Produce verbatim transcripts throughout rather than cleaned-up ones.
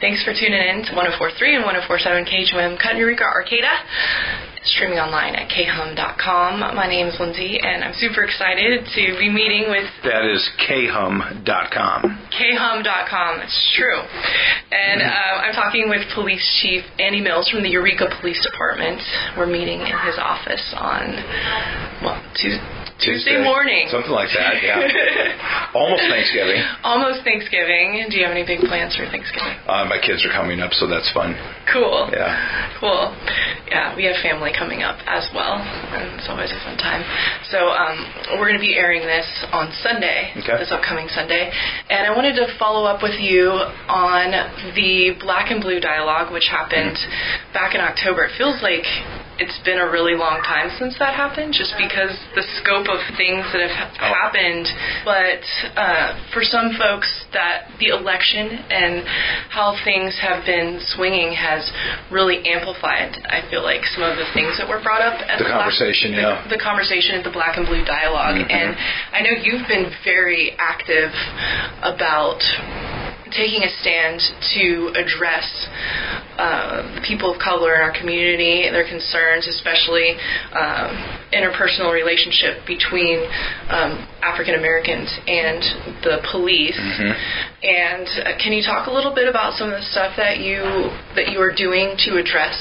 Thanks for tuning in to one oh four point three and one oh four point seven K H M M Cut Eureka Arcata, streaming online at k hum dot com. My name is Lindsay, and I'm super excited to be meeting with... That is k hum dot com. k hum dot com, it's true. And uh, I'm talking with Police Chief Andy Mills from the Eureka Police Department. We're meeting in his office on, well, Tuesday. Tuesday morning. Something like that, yeah. Almost Thanksgiving. Almost Thanksgiving. Do you have any big plans for Thanksgiving? Uh, my kids are coming up, so that's fun. Cool. Yeah. Cool. Yeah, we have family coming up as well, and it's always a fun time. So um, we're going to be airing this on Sunday, okay. this upcoming Sunday, and I wanted to follow up with you on the Black and Blue dialogue, which happened mm-hmm. back in October. It feels like it's been a really long time since that happened, just because the scope of things that have ha- happened. But uh, for some folks, that the election and how things have been swinging has really amplified, I feel like, some of the things that were brought up at the, the conversation, black, yeah. The, the conversation at the Black and Blue dialogue. Mm-hmm. And I know you've been very active about taking a stand to address uh, people of color in our community, their concerns, especially um, interpersonal relationship between um, African Americans and the police. Mm-hmm. And uh, can you talk a little bit about some of the stuff that you that you are doing to address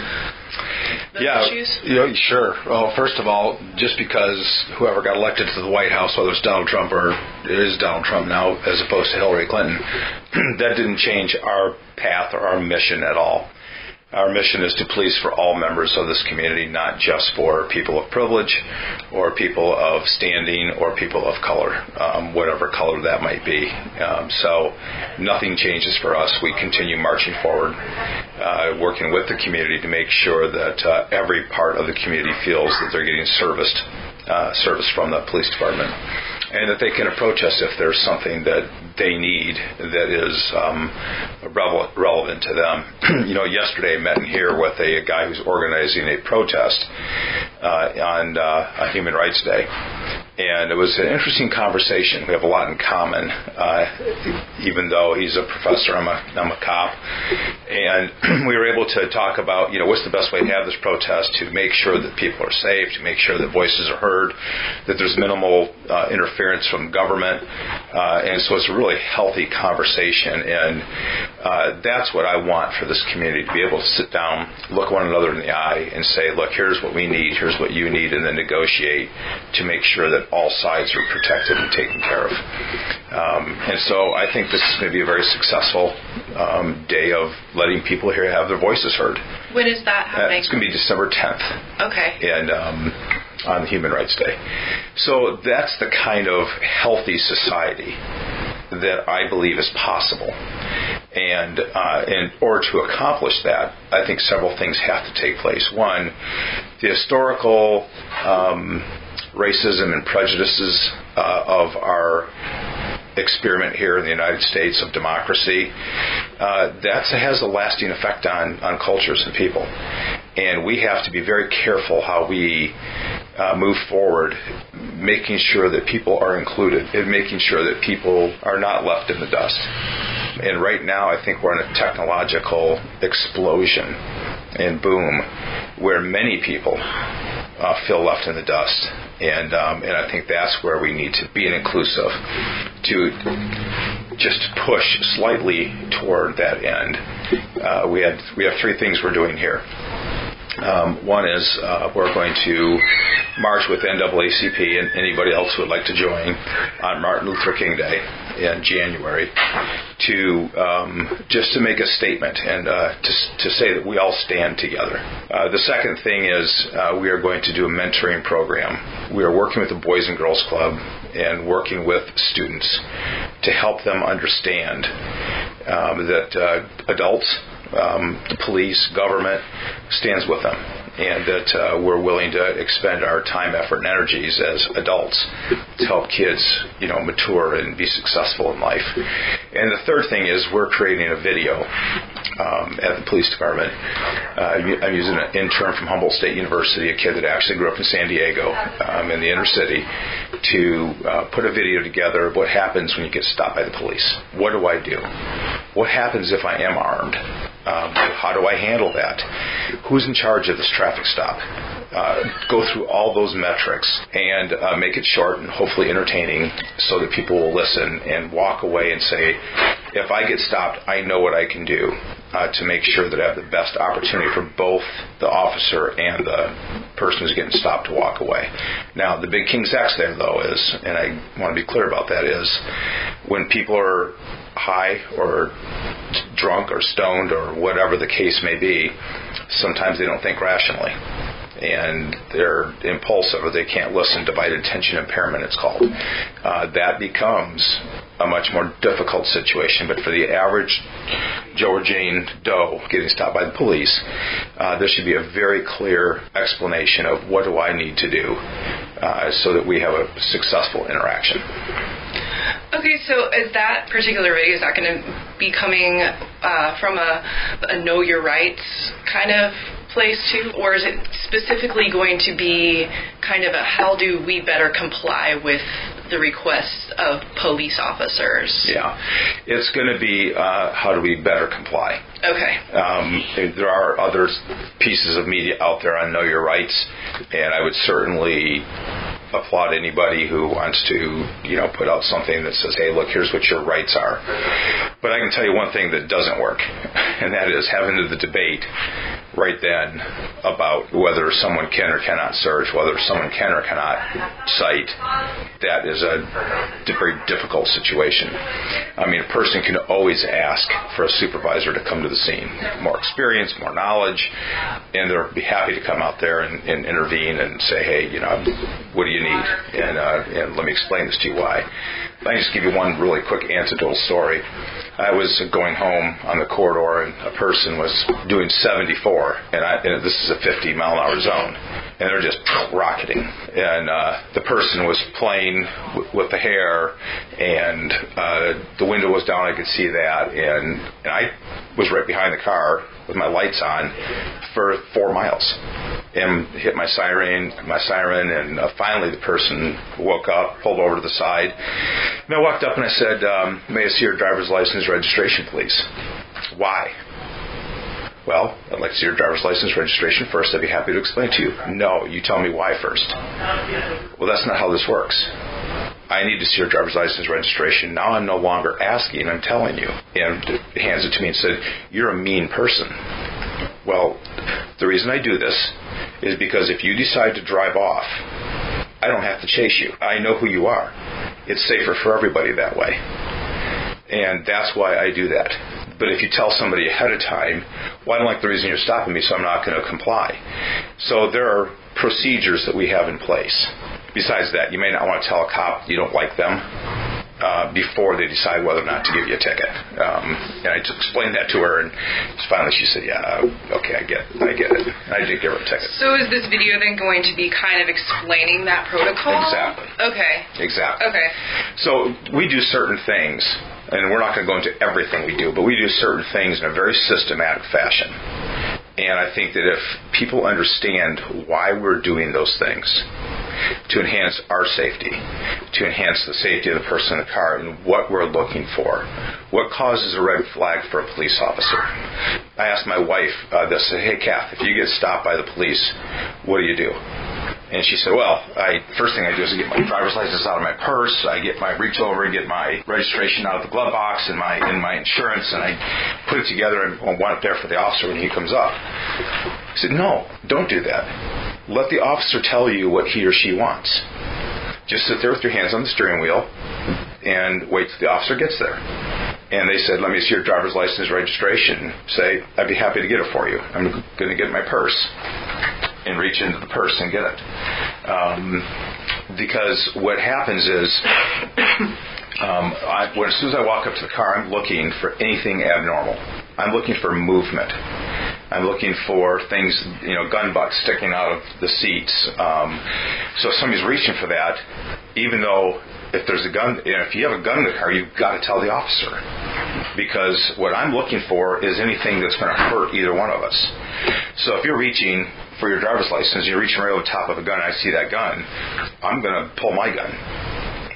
those yeah, issues? You know, sure. Well, first of all, just because whoever got elected to the White House, whether it's Donald Trump or it is Donald Trump now as opposed to Hillary Clinton, that didn't change our path or our mission at all. Our mission is to police for all members of this community, not just for people of privilege or people of standing or people of color, um, whatever color that might be. Um, so nothing changes for us. We continue marching forward, uh, working with the community to make sure that uh, every part of the community feels that they're getting serviced, uh, service from the police department, and that they can approach us if there's something that they need that is um, relevant to them. You know, yesterday I met in here with a, a guy who's organizing a protest uh, on uh, Human Rights Day. And it was an interesting conversation. We have a lot in common, uh, even though he's a professor, I'm a, I'm a cop. And we were able to talk about, you know, what's the best way to have this protest to make sure that people are safe, to make sure that voices are heard, that there's minimal uh, interference from government. Uh, and so it's a really healthy conversation. And uh, that's what I want for this community, to be able to sit down, look one another in the eye, and say, look, here's what we need, here's what you need, and then negotiate to make sure that all sides are protected and taken care of. Um, and so I think this is going to be a very successful um, day of letting people here have their voices heard. When is that happening? Uh, it's going to be December tenth. Okay. And um, on Human Rights Day. So that's the kind of healthy society that I believe is possible. And uh, in order to accomplish that, I think several things have to take place. One, the historical um, racism and prejudices uh, of our experiment here in the United States of democracy, uh, that has a lasting effect on, on cultures and people. And we have to be very careful how we uh, move forward, making sure that people are included and making sure that people are not left in the dust. And right now I think we're in a technological explosion and boom where many people uh, feel left in the dust. And um, and I think that's where we need to be inclusive, to just push slightly toward that end. Uh, we had we have three things we're doing here. Um, one is uh, we're going to march with N double A C P and anybody else who would like to join on Martin Luther King Day in January to um, just to make a statement and uh, to, to say that we all stand together. Uh, the second thing is uh, we are going to do a mentoring program. We are working with the Boys and Girls Club and working with students to help them understand um, that uh, adults, Um, the police, government stands with them, and that uh, we're willing to expend our time, effort, and energies as adults to help kids, you know, mature and be successful in life. And the third thing is we're creating a video um, at the police department. Uh, I'm using an intern from Humboldt State University, a kid that actually grew up in San Diego um, in the inner city, to uh, put a video together of what happens when you get stopped by the police. What do I do? What happens if I am armed? Um, how do I handle that? Who's in charge of this traffic stop? Uh, go through all those metrics and uh, make it short and hopefully entertaining so that people will listen and walk away and say, if I get stopped, I know what I can do uh, to make sure that I have the best opportunity for both the officer and the person who's getting stopped to walk away. Now, the big King's X there, though, is, and I want to be clear about that, is when people are high or drunk or stoned or whatever the case may be, sometimes they don't think rationally. And they're impulsive, or they can't listen. Divided attention impairment, it's called. Uh, that becomes a much more difficult situation. But for the average Joe or Jane Doe getting stopped by the police, uh, there should be a very clear explanation of what do I need to do uh, so that we have a successful interaction. Okay, so is that particular video, is that going to be coming uh, from a, a know your rights kind of place too, or is it specifically going to be kind of a how do we better comply with the requests of police officers? Yeah, it's going to be uh, how do we better comply. Okay. Um, there are other pieces of media out there on Know Your Rights, and I would certainly applaud anybody who wants to, you know, put out something that says, hey, look, here's what your rights are. But I can tell you one thing that doesn't work, and that is having the debate right then about whether someone can or cannot search, whether someone can or cannot cite. That is a very difficult situation. I mean, a person can always ask for a supervisor to come to the scene. More experience, more knowledge, and they'll be happy to come out there and, and intervene and say, hey, you know, what do you need? And, uh, and let me explain this to you why. Let me just give you one really quick anecdotal story. I was going home on the corridor, and a person was doing seventy-four, and, I, and this is a fifty mile an hour zone, and they're just rocketing. And uh, the person was playing w- with the hair, and uh, the window was down. I could see that, and, and I was right behind the car with my lights on for four miles, and hit my siren, my siren, and uh, finally the person woke up, pulled over to the side, and I walked up and I said, um, "May I see your driver's license registration, please?" "Why?" "Well, I'd like to see your driver's license registration first. I'd be happy to explain to you." "No, you tell me why first." "Well, that's not how this works. I need to see your driver's license registration. Now I'm no longer asking, I'm telling you." And he hands it to me and said, "You're a mean person." Well, the reason I do this is because if you decide to drive off, I don't have to chase you. I know who you are. It's safer for everybody that way. And that's why I do that. But if you tell somebody ahead of time, well, I don't like the reason you're stopping me, so I'm not going to comply. So there are procedures that we have in place. Besides that, you may not want to tell a cop you don't like them uh, before they decide whether or not to give you a ticket. Um, and I just explained that to her, and finally she said, yeah, okay, I get it. I get it. And I did give her a ticket. So is this video then going to be kind of explaining that protocol? Exactly. Okay. Exactly. Okay. So we do certain things, and we're not going to go into everything we do, but we do certain things in a very systematic fashion. And I think that if people understand why we're doing those things, to enhance our safety, to enhance the safety of the person in the car, and what we're looking for, what causes a red flag for a police officer. I asked my wife uh, this, hey, Kath, if you get stopped by the police, what do you do? And she said, well, I first thing I do is I get my driver's license out of my purse, I get my reach over and get my registration out of the glove box and my and my insurance, and I put it together and want it there for the officer when he comes up. I said, no, don't do that. Let the officer tell you what he or she wants. Just sit there with your hands on the steering wheel and wait till the officer gets there. And they said, let me see your driver's license registration. Say, I'd be happy to get it for you. I'm going to get my purse. And reach into the purse and get it. Um, because what happens is, um, I, when, as soon as I walk up to the car, I'm looking for anything abnormal. I'm looking for movement. I'm looking for things, you know, gun butts sticking out of the seats. Um, so if somebody's reaching for that, even though if there's a gun, you know, if you have a gun in the car, you've got to tell the officer. Because what I'm looking for is anything that's going to hurt either one of us. So if you're reaching for your driver's license, you're reaching right over the top of a gun, I see that gun, I'm going to pull my gun.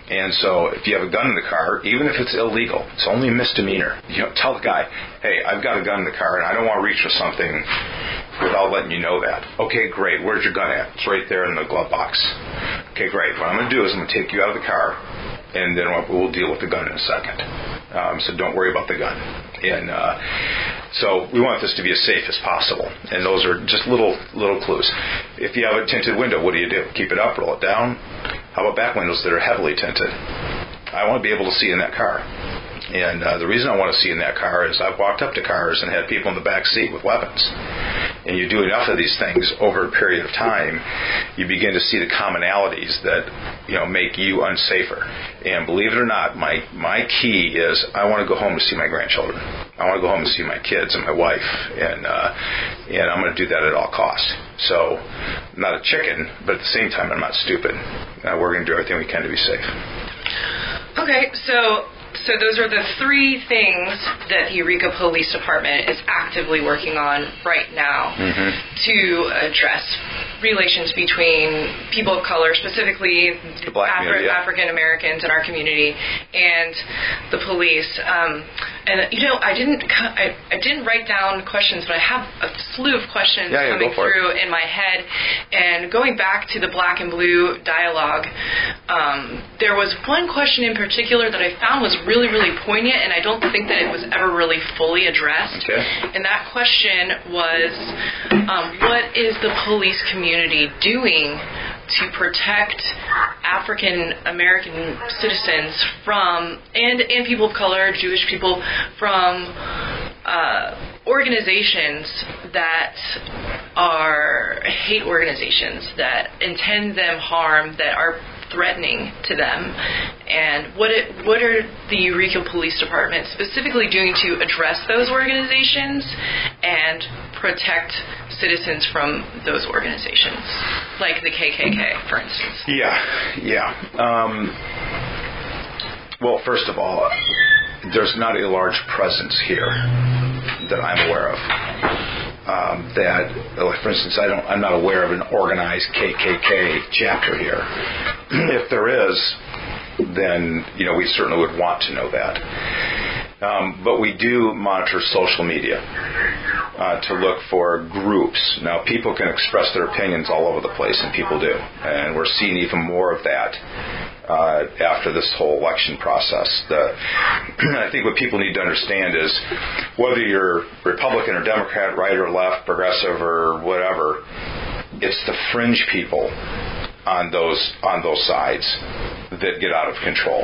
And so if you have a gun in the car, even if it's illegal, it's only a misdemeanor. You know, tell the guy, hey, I've got a gun in the car and I don't want to reach for something without letting you know that. Okay, great. Where's your gun at? It's right there in the glove box. Okay, great. What I'm going to do is I'm going to take you out of the car, and then we'll deal with the gun in a second. Um, so don't worry about the gun. And uh, so we want this to be as safe as possible. And those are just little little clues. If you have a tinted window, what do you do? Keep it up, roll it down? How about back windows that are heavily tinted? I want to be able to see in that car. And uh, the reason I want to see in that car is I've walked up to cars and had people in the back seat with weapons. And you do enough of these things over a period of time, you begin to see the commonalities that, you know, make you unsafer. And believe it or not, my, my key is I want to go home to see my grandchildren. I want to go home and see my kids and my wife. And, uh, and I'm going to do that at all costs. So I'm not a chicken, but at the same time, I'm not stupid. Uh, we're going to do everything we can to be safe. Okay, so... So those are the three things that the Eureka Police Department is actively working on right now mm-hmm. to address relations between people of color, specifically Afri- yeah. African Americans in our community, and the police. Um, and you know, I didn't I, I didn't write down questions, but I have a slew of questions yeah, yeah, coming through it. in my head. And going back to the Black and Blue dialogue, um, there was one question in particular that I found was really, really poignant, and I don't think that it was ever really fully addressed. Okay. And that question was, um, what is the police community doing to protect African American citizens from, and, and people of color, Jewish people, from uh, organizations that are hate organizations, that intend them harm, that are threatening to them, and what it, what are the Eureka Police Department specifically doing to address those organizations and protect citizens from those organizations, like the K K K, for instance? Yeah, yeah. Um, well, first of all, there's not a large presence here that I'm aware of. Um, that, like, for instance, I don't, I'm not aware of an organized K K K chapter here. If there is, then, you know, we certainly would want to know that. Um, but we do monitor social media uh, to look for groups. Now, people can express their opinions all over the place, and people do. And we're seeing even more of that uh, after this whole election process. The, I think what people need to understand is whether you're Republican or Democrat, right or left, progressive or whatever, it's the fringe people on those on those sides that get out of control.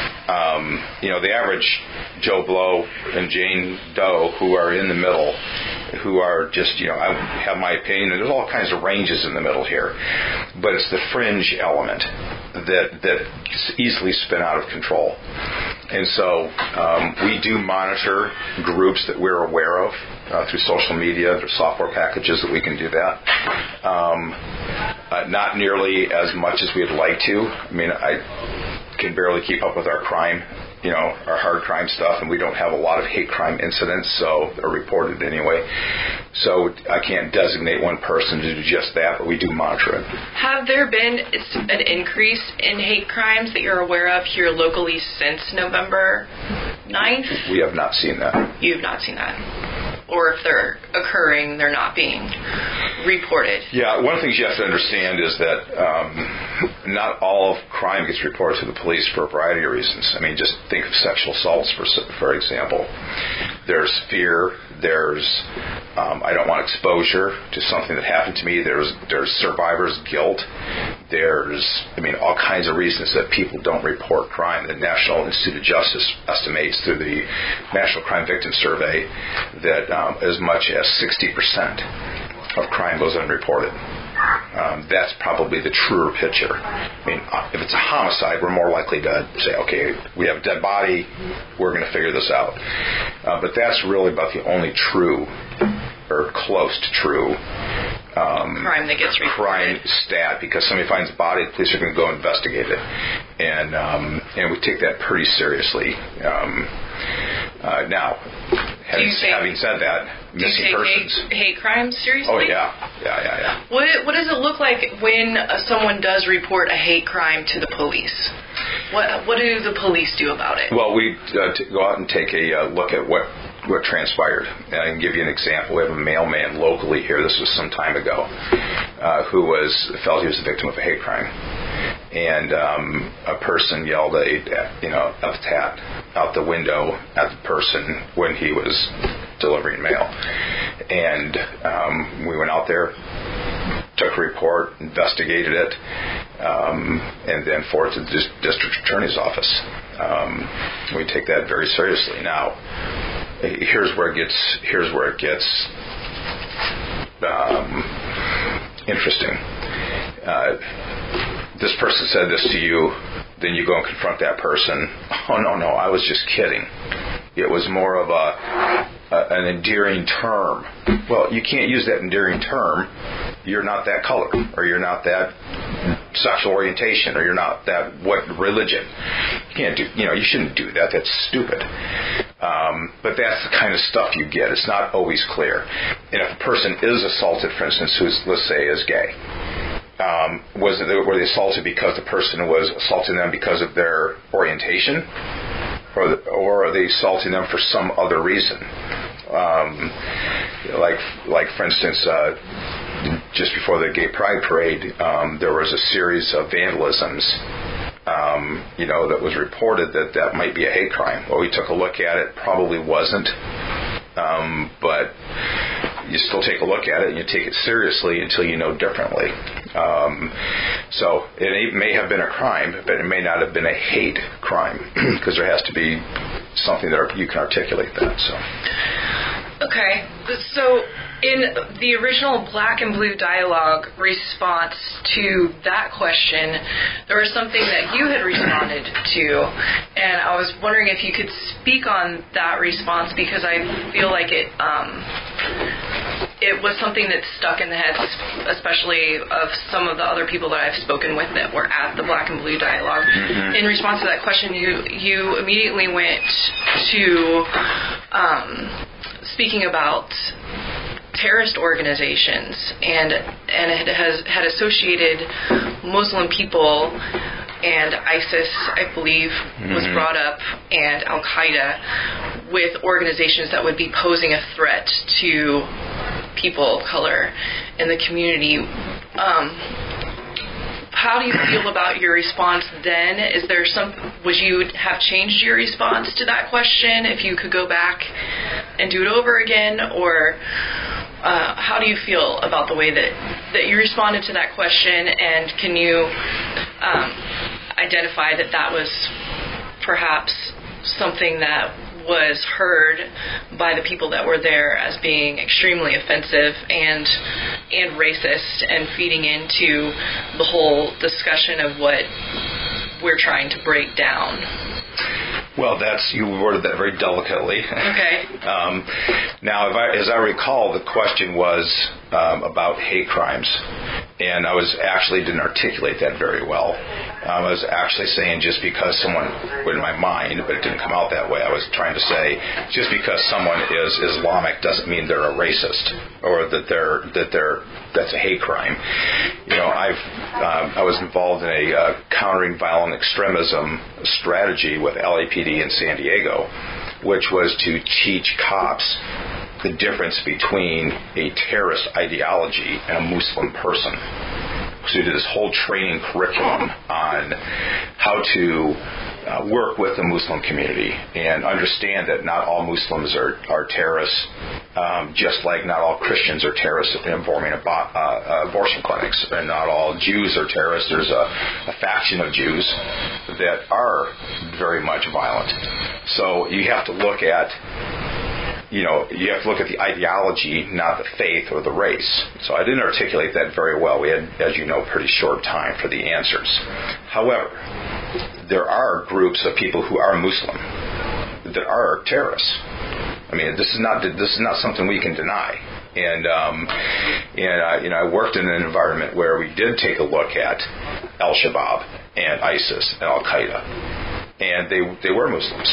Um, you know, the average Joe Blow and Jane Doe who are in the middle, who are just, you know, I have my opinion, and there's all kinds of ranges in the middle here, but it's the fringe element that that easily spin out of control. And so um, we do monitor groups that we're aware of uh, through social media. There's software packages that we can do that. Um, uh, not nearly as much as we'd like to. I mean, I can barely keep up with our crime, you know, our hard crime stuff, and we don't have a lot of hate crime incidents, so they're reported anyway. So I can't designate one person to do just that, but we do monitor it. Have there been an increase in hate crimes that you're aware of here locally since November ninth? We have not seen that. You have not seen that. Or if they're occurring, they're not being reported. Yeah, one of the things you have to understand is that um, not all of crime gets reported to the police for a variety of reasons. I mean, just think of sexual assaults, for for example. There's fear. There's um, I don't want exposure to something that happened to me. There's there's survivor's guilt. There's, I mean, all kinds of reasons that people don't report crime. The National Institute of Justice estimates through the National Crime Victim Survey that um, as much as sixty percent of crime goes unreported. Um, that's probably the truer picture. I mean, if it's a homicide, we're more likely to say, okay, we have a dead body, we're going to figure this out. Uh, but that's really about the only true, or close to true, um, crime that gets reported. Crime stat, because somebody finds a body, the police are going to go investigate it, and um, and we take that pretty seriously. Um, uh, now, having, take, having said that, missing persons, hate, hate crimes seriously? Oh yeah, yeah, yeah, yeah. What what does it look like when uh, someone does report a hate crime to the police? What What do the police do about it? Well, we uh, t- go out and take a uh, look at what, what transpired. And I can give you an example. We have a mailman locally here, this was some time ago, uh, who was felt he was the victim of a hate crime. And um, a person yelled a, you know, epithet out the window at the person when he was delivering mail. And um, we went out there, took a report, investigated it, um, and then forwarded to the dis- district attorney's office. Um, we take that very seriously. Now, here's where it gets here's where it gets um, interesting. Uh, this person said this to you, then you go and confront that person. Oh no, no, I was just kidding. It was more of a Uh, an endearing term. Well, you can't use that endearing term. You're not that color, or you're not that sexual orientation, or you're not that what religion. You can't do. You know, you shouldn't do that. That's stupid. Um, but that's the kind of stuff you get. It's not always clear. And if a person is assaulted, for instance, who's, let's say, is gay, um, was it, were they assaulted because the person was assaulting them because of their orientation? Or, the, or are they assaulting them for some other reason? Um, like, like for instance, uh, just before the Gay Pride Parade, um, there was a series of vandalisms, um, you know, that was reported that that might be a hate crime. Well, we took a look at it. Probably wasn't. Um, but you still take a look at it and you take it seriously until you know differently. Um, so it may have been a crime, but it may not have been a hate crime because there has to be something that you can articulate that. So. Okay, so in the original Black and Blue Dialogue response to that question, there was something that you had responded to, and I was wondering if you could speak on that response because I feel like it um, it was something that stuck in the heads, especially of some of the other people that I've spoken with that were at the Black and Blue Dialogue. Mm-hmm. In response to that question, you you immediately went to um, speaking about terrorist organizations, and and it has had associated Muslim people, and ISIS, I believe, mm-hmm. was brought up, and Al Qaeda, with organizations that would be posing a threat to people of color in the community. Um, how do you feel about your response then? Is there some? Would you have changed your response to that question if you could go back and do it over again, or uh, how do you feel about the way that, that you responded to that question? And can you um, identify that that was perhaps something that was heard by the people that were there as being extremely offensive and and racist and feeding into the whole discussion of what we're trying to break down? Well, that's, you worded that very delicately. Okay. um, now, if I, as I recall, the question was um, about hate crimes, and I was actually didn't articulate that very well. Um, I was actually saying just because someone, in my mind, but it didn't come out that way, I was trying to say just because someone is Islamic doesn't mean they're a racist or that they're that they're that's a hate crime. You know, I've um, I was involved in a uh, countering violent extremism strategy with L A P D in San Diego, which was to teach cops the difference between a terrorist ideology and a Muslim person. So we did this whole training curriculum on how to uh, work with the Muslim community and understand that not all Muslims are, are terrorists, um, just like not all Christians are terrorists involving abo- uh, abortion clinics, and not all Jews are terrorists. There's a, a faction of Jews that are very much violent. So you have to look at You know, you have to look at the ideology, not the faith or the race. So I didn't articulate that very well. We had, as you know, pretty short time for the answers. However, there are groups of people who are Muslim that are terrorists. I mean, this is not this is not something we can deny. And um, and uh, you know, I worked in an environment where we did take a look at Al-Shabaab and ISIS and Al Qaeda, and they they were Muslims.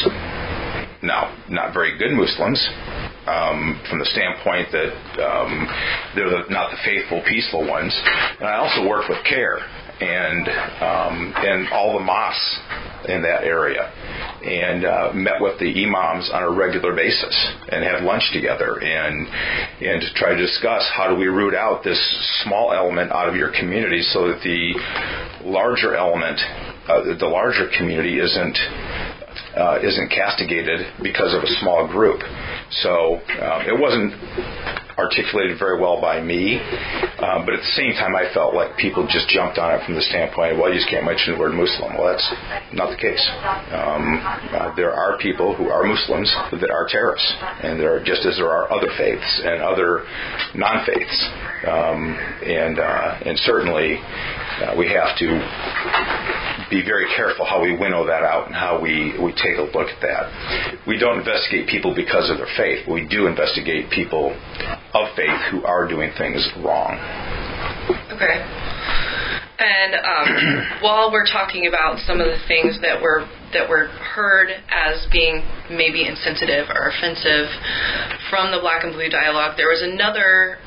Now, not very good Muslims, um, from the standpoint that um, they're the, not the faithful, peaceful ones. And I also worked with CARE, and um, and all the mosques in that area, and uh, met with the imams on a regular basis and had lunch together and and to try to discuss how do we root out this small element out of your community so that the larger element, uh, the larger community isn't uh, isn't castigated because of a small group. So um, it wasn't articulated very well by me, uh, but at the same time I felt like people just jumped on it from the standpoint, well, you just can't mention the word Muslim. Well, that's not the case. Um, uh, there are people who are Muslims that are terrorists, and there are, just as there are other faiths and other non-faiths, um, and uh, and certainly uh, we have to be very careful how we winnow that out and how we, we take a look at that. We don't investigate people because of their faith. We do investigate people of faith who are doing things wrong. Okay. And um, while we're talking about some of the things that were that were heard as being maybe insensitive or offensive from the Black and Blue dialogue, there was another.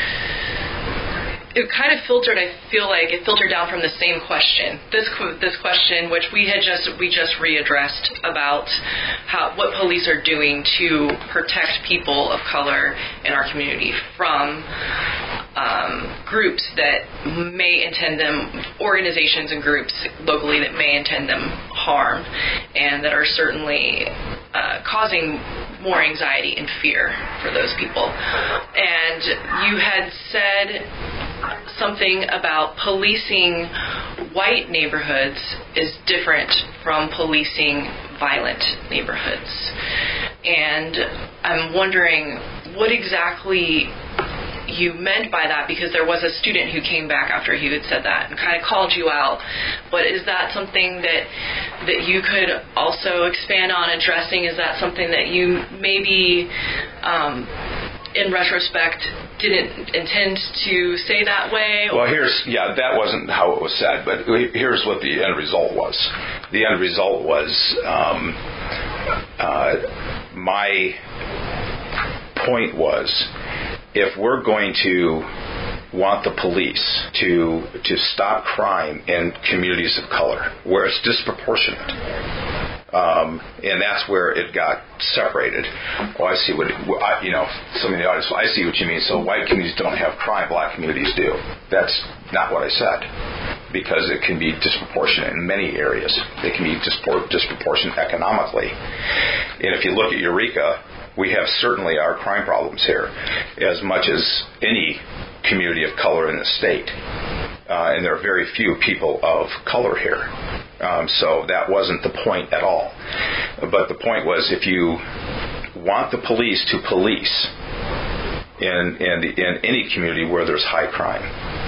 It kind of filtered. I feel like it filtered down from the same question. This this question, which we had just we just readdressed about how what police are doing to protect people of color in our community from um, groups that may intend them, organizations and groups locally that may intend them harm, and that are certainly uh, causing more anxiety and fear for those people. And you had said something about policing white neighborhoods is different from policing violent neighborhoods. And I'm wondering what exactly you meant by that, because there was a student who came back after you had said that and kind of called you out. But is that something that that you could also expand on addressing? Is that something that you maybe um, in retrospect didn't intend to say that way? Well, here's, yeah, that wasn't how it was said, but here's what the end result was. The end result was um, uh, my point was, if we're going to want the police to to stop crime in communities of color where it's disproportionate, Um, and that's where it got separated. Oh, I see what, I, you know, some of the audience, well, I see what you mean. So white communities don't have crime, black communities do. That's not what I said, because it can be disproportionate in many areas. It can be dispor- disproportionate economically. And if you look at Eureka, we have certainly our crime problems here as much as any community of color in the state. Uh, and there are very few people of color here. Um, so that wasn't the point at all. But the point was, if you want the police to police in, in, the, in any community where there's high crime,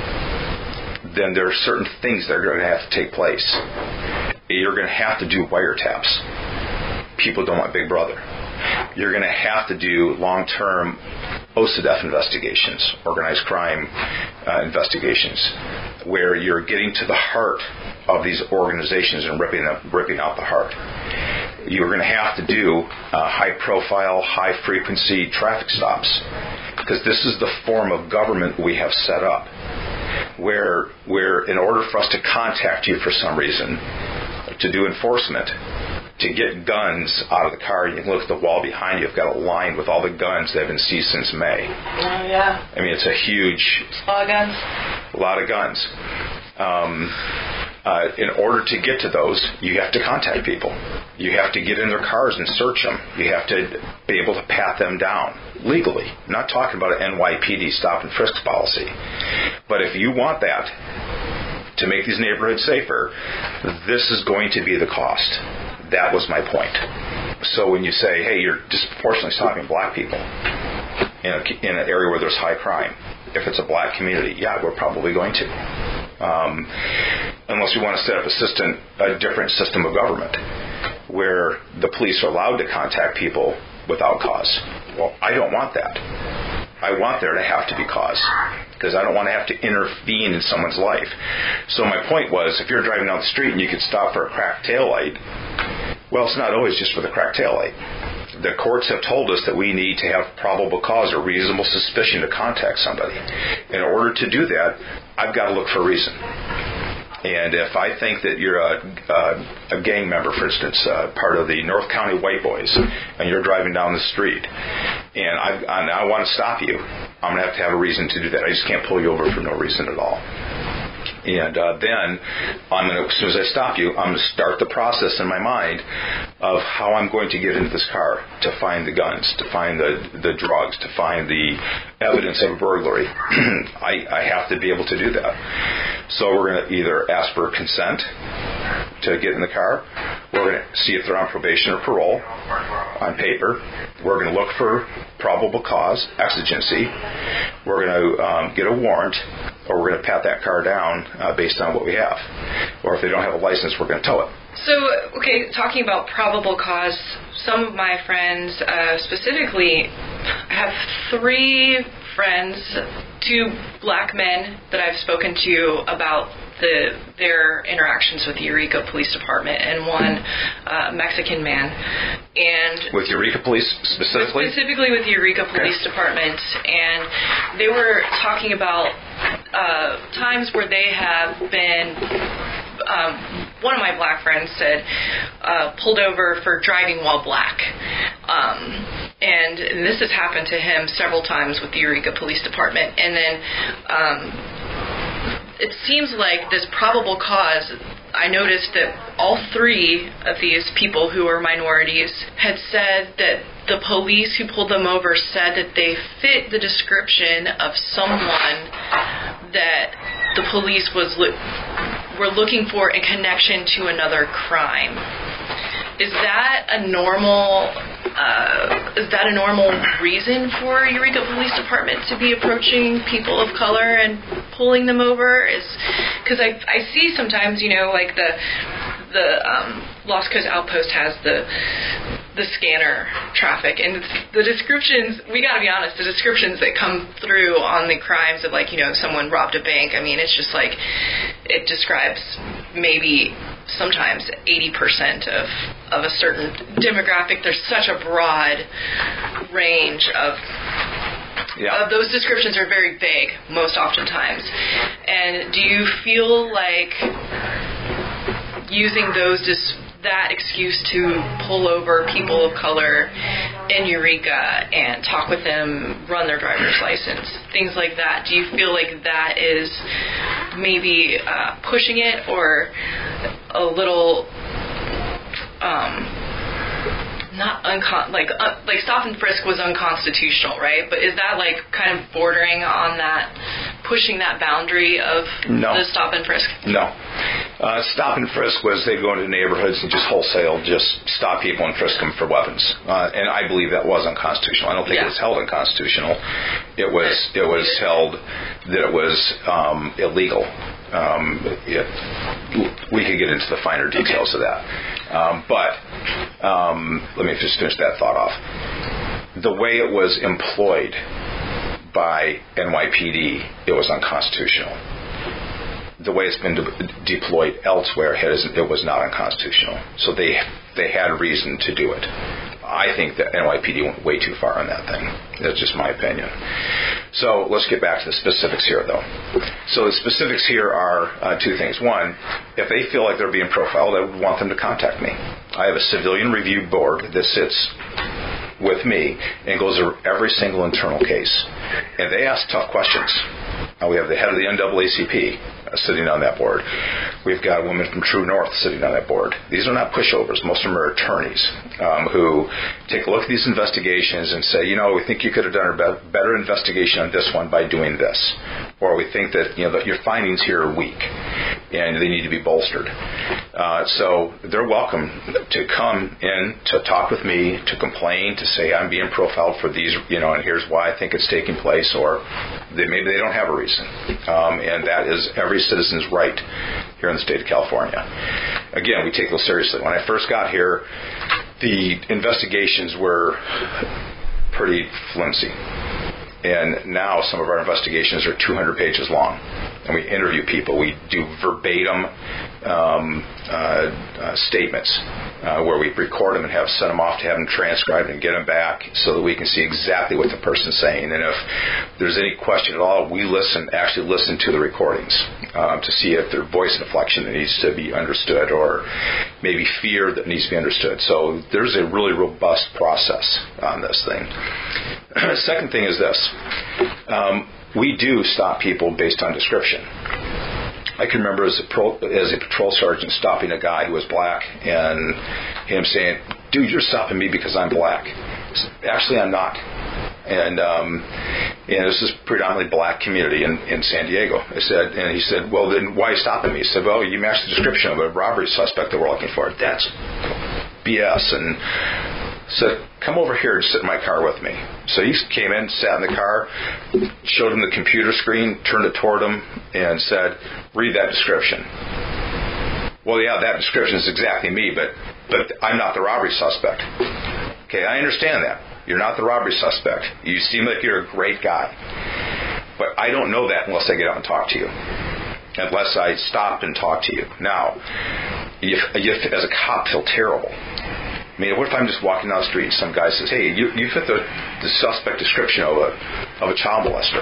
then there are certain things that are going to have to take place. You're going to have to do wiretaps. People don't want Big Brother. You're going to have to do long-term O S D F investigations, organized crime uh, investigations, where you're getting to the heart of these organizations and ripping up, ripping out the heart. You're going to have to do uh, high-profile, high-frequency traffic stops, because this is the form of government we have set up, where, where in order for us to contact you for some reason, to do enforcement, to get guns out of the car, you can look at the wall behind you. You've got a line with all the guns that have been seized since May. Oh, yeah. I mean, it's a huge... A lot of guns. A lot of guns. Um, uh, in order to get to those, you have to contact people. You have to get in their cars and search them. You have to be able to pat them down legally. I'm not talking about an N Y P D stop and frisk policy. But if you want that to make these neighborhoods safer, this is going to be the cost. That was my point. So when you say, hey, you're disproportionately stopping black people in, a, in an area where there's high crime, if it's a black community, yeah, we're probably going to. Um, unless we want to set up a system, a different system of government, where the police are allowed to contact people without cause. Well, I don't want that. I want there to have to be cause, because I don't want to have to intervene in someone's life. So my point was, if you're driving down the street and you could stop for a cracked taillight, well, it's not always just for the cracked taillight. The courts have told us that we need to have probable cause or reasonable suspicion to contact somebody. In order to do that, I've got to look for a reason. And if I think that you're a, a, a gang member, for instance, uh, part of the North County White Boys, and you're driving down the street, and I, I, I want to stop you, I'm going to have to have a reason to do that. I just can't pull you over for no reason at all. And uh, then, I'm gonna, as soon as I stop you, I'm going to start the process in my mind of how I'm going to get into this car to find the guns, to find the, the drugs, to find the evidence of a burglary. I, I have to be able to do that. So we're going to either ask for consent to get in the car. We're going to see if they're on probation or parole on paper. We're going to look for probable cause, exigency. We're going to um, get a warrant, or we're going to pat that car down uh, based on what we have. Or if they don't have a license, we're going to tow it. So, okay, talking about probable cause, some of my friends, uh, specifically, I have three friends, two black men that I've spoken to about the their interactions with the Eureka Police Department, and one uh, Mexican man. And with Eureka Police specifically? Specifically with the Eureka Police okay. Department. And they were talking about uh, times where they have been... Um, one of my black friends said, uh, pulled over for driving while black. Um, and, and this has happened to him several times with the Eureka Police Department. And then um, it seems like this probable cause, I noticed that all three of these people who are minorities had said that the police who pulled them over said that they fit the description of someone that the police was lo- were looking for in connection to another crime. Is that a normal uh, is that a normal reason for Eureka Police Department to be approaching people of color and pulling them over? Is because I I see sometimes, you know, like the the um, Lost Coast Outpost has the the scanner traffic, and the descriptions, we got to be honest, the descriptions that come through on the crimes of, like, you know, someone robbed a bank, I mean, it's just like, it describes maybe sometimes eighty percent of, of a certain demographic. There's such a broad range of Yeah. Uh, those descriptions are very vague most oftentimes. And do you feel like using those dis- that excuse to pull over people of color in Eureka and talk with them, run their driver's license, things like that, do you feel like that is maybe uh, pushing it, or a little um, not uncon like uh, like stop and frisk was unconstitutional, right? But is that like kind of bordering on that, pushing that boundary of no. the stop and frisk? No. Uh, stop and frisk was they'd go into neighborhoods and just wholesale just stop people and frisk them for weapons. Uh, and I believe that was unconstitutional. I don't think yeah. it was held unconstitutional. It was it was held that it was um, illegal. Um, it, we could get into the finer details okay. of that. Um, but um, let me just finish that thought off. The way it was employed by N Y P D, it was unconstitutional. The way it's been de- deployed elsewhere, it was not unconstitutional. So they they had reason to do it. I think that N Y P D went way too far on that thing. That's just my opinion. So let's get back to the specifics here, though. So the specifics here are uh, two things. One, if they feel like they're being profiled, I would want them to contact me. I have a civilian review board that sits with me and goes over every single internal case. And they ask tough questions. Uh, we have the head of the N double A C P uh, sitting on that board. We've got a woman from True North sitting on that board. These are not pushovers. Most of them are attorneys um, who take a look at these investigations and say, you know, we think you could have done a be- better investigation on this one by doing this. Or we think that, you know, that your findings here are weak and they need to be bolstered. Uh, so they're welcome to come in to talk with me, to complain, to say I'm being profiled for these, you know, and here's why I think it's taking place, or they, maybe they don't have a reason. Um, and that is every citizen's right here in the state of California. Again, we take those seriously. When I first got here, the investigations were pretty flimsy. And now some of our investigations are two hundred pages long. and we interview people. We do verbatim um, uh, uh, statements uh, where we record them and have send them off to have them transcribed and get them back so that we can see exactly what the person's saying. And if there's any question at all, we listen, actually listen to the recordings um, to see if there's voice inflection that needs to be understood or maybe fear that needs to be understood. So there's a really robust process on this thing. The second thing is this. Um, we do stop people based on description. I can remember as a, pro, as a patrol sergeant stopping a guy who was black and him saying, dude, you're stopping me because I'm black. Actually, I'm not. And um, and this is predominantly black community in, in San Diego. I said, and he said, well, then why are you stopping me? He said, well, you matched the description of a robbery suspect that we're looking for. That's B S. And said, come over here and sit in my car with me. So he came in, sat in the car, showed him the computer screen, turned it toward him, and said, read that description. Well, yeah, that description is exactly me, but but I'm not the robbery suspect. Okay, I understand that. You're not the robbery suspect. You seem like you're a great guy. But I don't know that unless I get out and talk to you. Unless I stop and talk to you. Now, you, you as a cop feel terrible. I mean, what if I'm just walking down the street and some guy says, hey, you, you fit the, the suspect description of a of a child molester.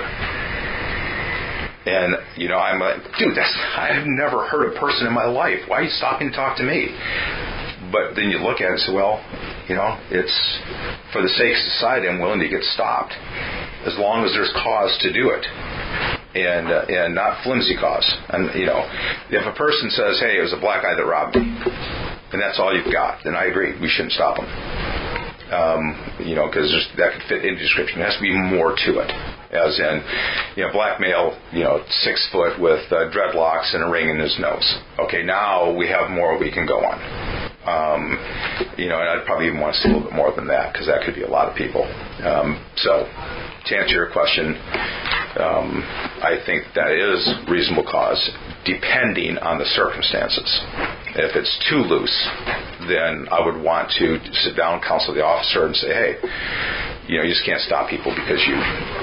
And, you know, I'm like, dude, that's, I've never heard a person in my life. Why are you stopping to talk to me? But then you look at it and say, well, you know, it's for the sake of society, I'm willing to get stopped as long as there's cause to do it. And uh, and not flimsy cause. And, you know, if a person says, hey, it was a black guy that robbed me, and that's all you've got, then I agree. We shouldn't stop them. Um, you know, because that could fit into description. There has to be more to it. As in, you know, black male, you know, six foot with uh, dreadlocks and a ring in his nose. Okay, now we have more we can go on. Um, you know, and I'd probably even want to see a little bit more than that because that could be a lot of people. Um, so, to answer your question, um, I think that is reasonable cause depending on the circumstances. If it's too loose, then I would want to sit down, counsel the officer, and say, hey, you know, you just can't stop people because you,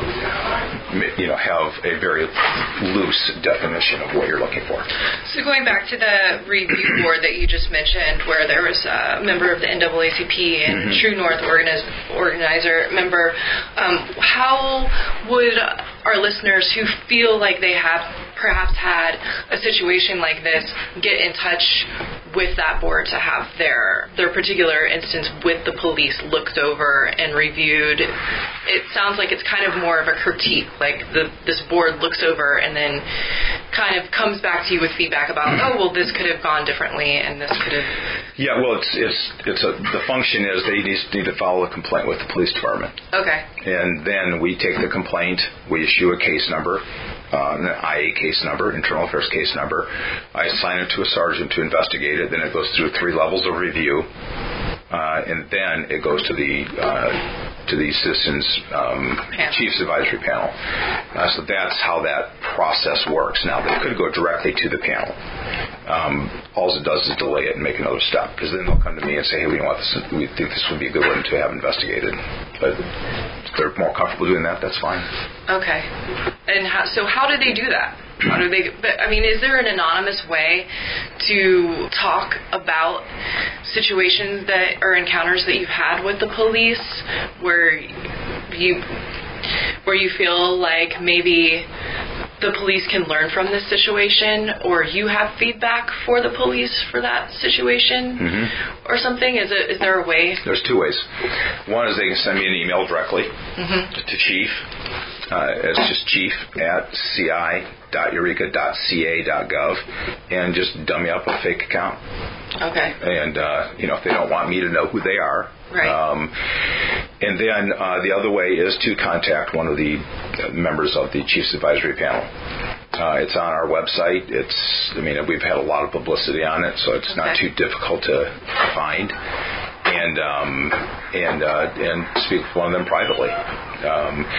you know, have a very loose definition of what you're looking for. So going back to the review board that you just mentioned, where there was a member of the N double A C P and mm-hmm. True North organiz- organizer member, um, how would our listeners who feel like they have perhaps had a situation like this get in touch with that board to have their their particular instance with the police looked over and reviewed? It sounds like it's kind of more of a critique, like the, this board looks over and then kind of comes back to you with feedback about, oh, well, this could have gone differently and this could have... Yeah, well, it's it's it's a, the function is they need, need to follow a complaint with the police department. Okay. And then we take the complaint, we issue a case number, Uh, an I A case number, internal affairs case number. I assign it to a sergeant to investigate it. Then it goes through three levels of review, uh, and then it goes to the uh, to the citizens um, chief's advisory panel. Uh, so that's how that process works. Now, they could go directly to the panel. Um, all it does is delay it and make another step, because then they'll come to me and say, hey, we want this. We think this would be a good one to have investigated. But if they're more comfortable doing that, that's fine. Okay. And how, so how do they do that? How do they? But, I mean, is there an anonymous way to talk about situations that or encounters that you've had with the police where you where you feel like maybe the police can learn from this situation, or you have feedback for the police for that situation, mm-hmm. or something? Is it? Is there a way? There's two ways. One is they can send me an email directly mm-hmm. to chief. Uh, it's just chief at c i dot eureka dot c a dot gov, and just dummy up a fake account. Okay. And, uh, you know, if they don't want me to know who they are. Right. Um, and then uh, the other way is to contact one of the members of the Chief's Advisory Panel. Uh, it's on our website. It's, I mean, we've had a lot of publicity on it, so it's okay. Not too difficult to find. And um, and uh, and speak with one of them privately. Um,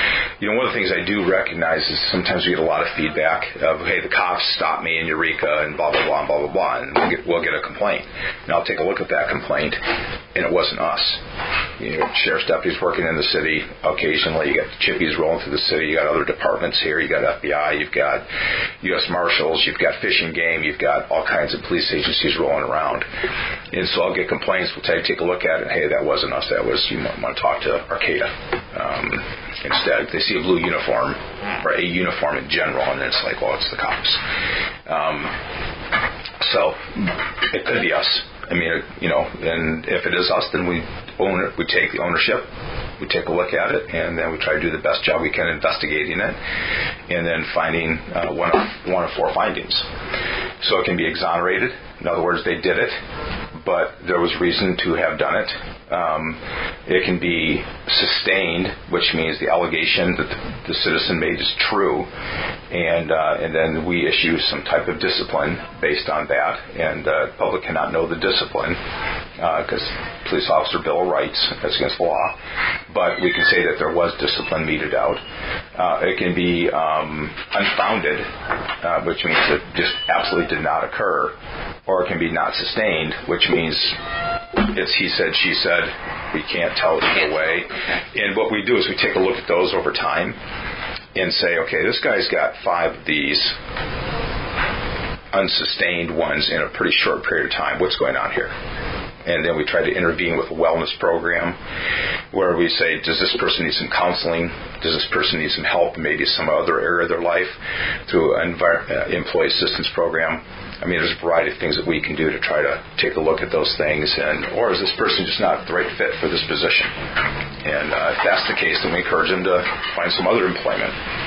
you know, one of the things I do recognize is sometimes we get a lot of feedback of, hey, the cops stopped me in Eureka and blah, blah, blah, and blah, blah, blah, and we'll get, we'll get a complaint. And I'll take a look at that complaint, and it wasn't us. You know, sheriff's deputies working in the city occasionally. You got chippies rolling through the city. You got other departments here. You got F B I. You've got U S Marshals. You've got Fish and Game. You've got all kinds of police agencies rolling around. And so I'll get complaints. We'll take, take a look at it. Hey, that wasn't us. That was, you might want to talk to Arcata. Um, instead, they see a blue uniform or a uniform in general, and it's like, well, it's the cops. Um, so it could be us. I mean, you know, and if it is us, then we own it. We take the ownership. We take a look at it, and then we try to do the best job we can investigating it, and then finding uh, one of one of four findings. So it can be exonerated. In other words, they did it, but there was reason to have done it. Um, it can be sustained, which means the allegation that the, the citizen made is true, and uh, and then we issue some type of discipline based on that, and uh, the public cannot know the discipline because uh, police officer Bill of Rights, that's against the law, but we can say that there was discipline meted out. Uh, it can be um, unfounded, uh, which means it just absolutely did not occur, or it can be not sustained, which means it's he said, she said. We can't tell either way. And what we do is we take a look at those over time and say, okay, this guy's got five of these unsustained ones in a pretty short period of time. What's going on here? And then we try to intervene with a wellness program where we say, does this person need some counseling? Does this person need some help in maybe some other area of their life through an envir- uh, employee assistance program? I mean, there's a variety of things that we can do to try to take a look at those things. And or is this person just not the right fit for this position? And uh, if that's the case, then we encourage them to find some other employment.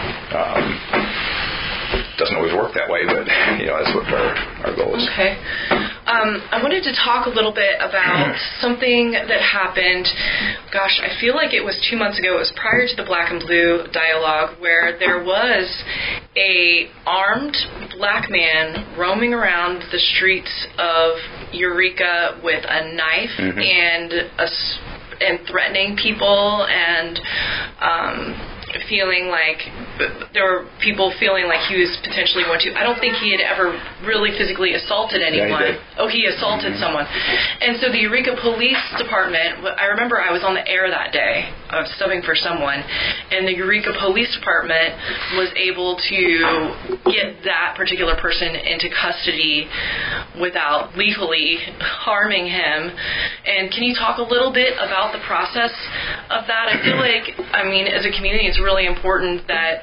Um, doesn't always work that way, but you know that's what our, our goal is. Okay. Um, I wanted to talk a little bit about something that happened. Gosh, I feel like it was two months ago. It was prior to the Black and Blue dialogue, where there was a armed black man roaming around the streets of Eureka with a knife mm-hmm. and a, and threatening people and. Um, feeling like there were people feeling like he was potentially going to. I don't think he had ever really physically assaulted anyone. Yeah, he oh, he assaulted mm-hmm. someone. And so the Eureka Police Department, I remember I was on the air that day. I was subbing for someone, and the Eureka Police Department was able to get that particular person into custody without lethally harming him. And can you talk a little bit about the process of that? I feel like, I mean, as a community, it's really important that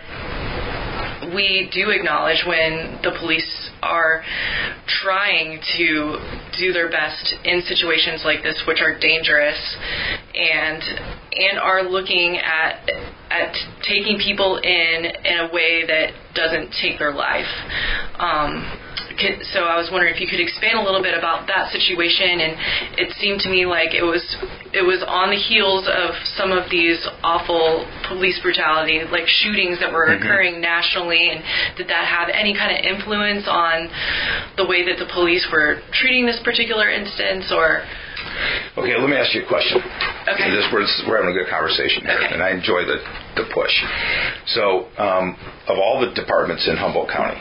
we do acknowledge when the police are trying to do their best in situations like this, which are dangerous, and and are looking at at taking people in in a way that doesn't take their life. Um, so I was wondering if you could expand a little bit about that situation. And it seemed to me like it was it was on the heels of some of these awful police brutality, like shootings that were mm-hmm. occurring nationally. And did that have any kind of influence on the way that the police were treating this particular instance? Or okay, let me ask you a question. Okay, this, we're, we're having a good conversation here, okay. and I enjoy the the push. So, um, of all the departments in Humboldt County,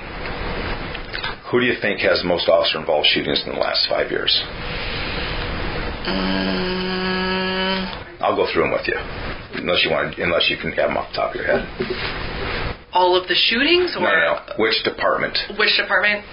who do you think has the most officer-involved shootings in the last five years? Um, I'll go through them with you, unless you want, unless you can have them off the top of your head. All of the shootings, or no, no, no. Which department? Which department?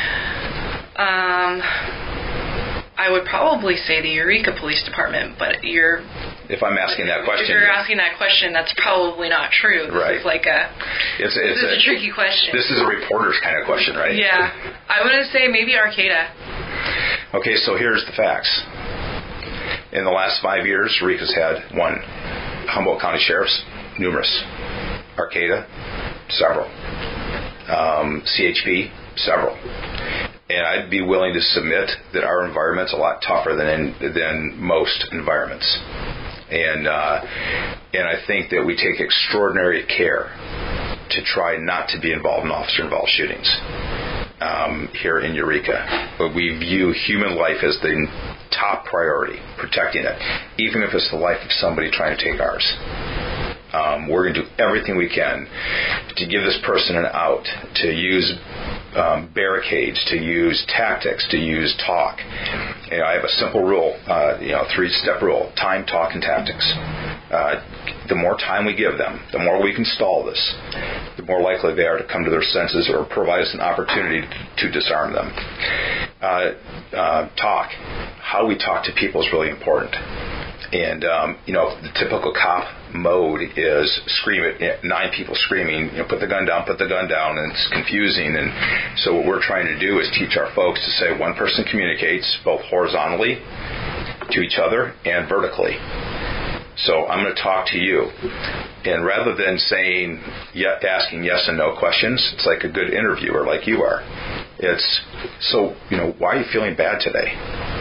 Um, I would probably say the Eureka Police Department, but you're. If I'm asking that question, if you're asking that question, that's probably not true. This right. is like a. It's, this it's is a, a tricky question. This is a reporter's kind of question, right? Yeah, I would say maybe Arcata. Okay, so here's the facts. In the last five years, Eureka's had one. Humboldt County Sheriff's, numerous. Arcata, several. Um, C H P, several. And I'd be willing to submit that our environment's a lot tougher than in, than most environments. And uh, and I think that we take extraordinary care to try not to be involved in officer-involved shootings um, here in Eureka. But we view human life as the top priority, protecting it, even if it's the life of somebody trying to take ours. Um, we're going to do everything we can to give this person an out, to use um, barricades, to use tactics, to use talk. You know, I have a simple rule, uh, you know, three-step rule: time, talk, and tactics. Uh, the more time we give them, the more we can stall this, the more likely they are to come to their senses or provide us an opportunity to disarm them. Uh, uh, talk. How we talk to people is really important. And, um, you know, the typical cop mode is scream at nine people screaming, you know, put the gun down, put the gun down, and it's confusing. And so what we're trying to do is teach our folks to say one person communicates both horizontally to each other and vertically. So I'm going to talk to you. And rather than saying, yeah, asking yes and no questions, it's like a good interviewer like you are. It's, so, you know, why are you feeling bad today?